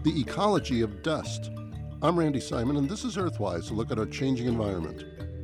the ecology of dust. I'm Randy Simon, and this is Earthwise, a look at our changing environment.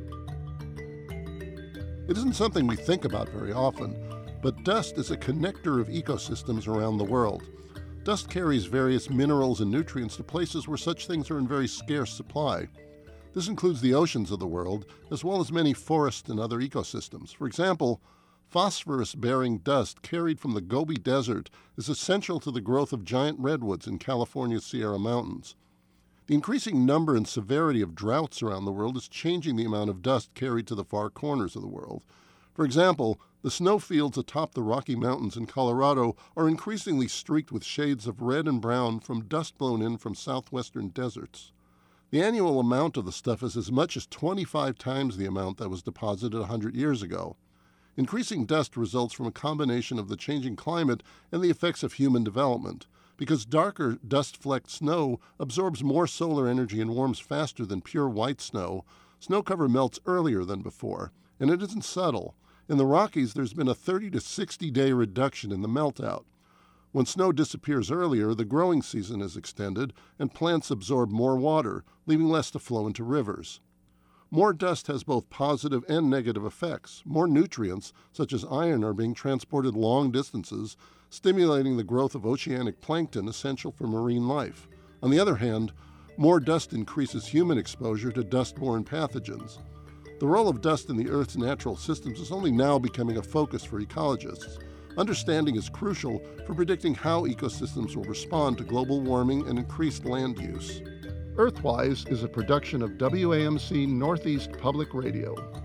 It isn't something we think about very often, but dust is a connector of ecosystems around the world. Dust carries various minerals and nutrients to places where such things are in very scarce supply. This includes the oceans of the world, as well as many forests and other ecosystems. For example, phosphorus-bearing dust carried from the Gobi Desert is essential to the growth of giant redwoods in California's Sierra Mountains. The increasing number and severity of droughts around the world is changing the amount of dust carried to the far corners of the world. For example, the snowfields atop the Rocky Mountains in Colorado are increasingly streaked with shades of red and brown from dust blown in from southwestern deserts. The annual amount of the stuff is as much as 25 times the amount that was deposited 100 years ago. Increasing dust results from a combination of the changing climate and the effects of human development. Because darker dust-flecked snow absorbs more solar energy and warms faster than pure white snow, snow cover melts earlier than before, and it isn't subtle. In the Rockies, there's been a 30 to 60-day reduction in the meltout. When snow disappears earlier, the growing season is extended, and plants absorb more water, leaving less to flow into rivers. More dust has both positive and negative effects. More nutrients, such as iron, are being transported long distances, stimulating the growth of oceanic plankton essential for marine life. On the other hand, more dust increases human exposure to dust-borne pathogens. The role of dust in the Earth's natural systems is only now becoming a focus for ecologists. Understanding is crucial for predicting how ecosystems will respond to global warming and increased land use. Earthwise is a production of WAMC Northeast Public Radio.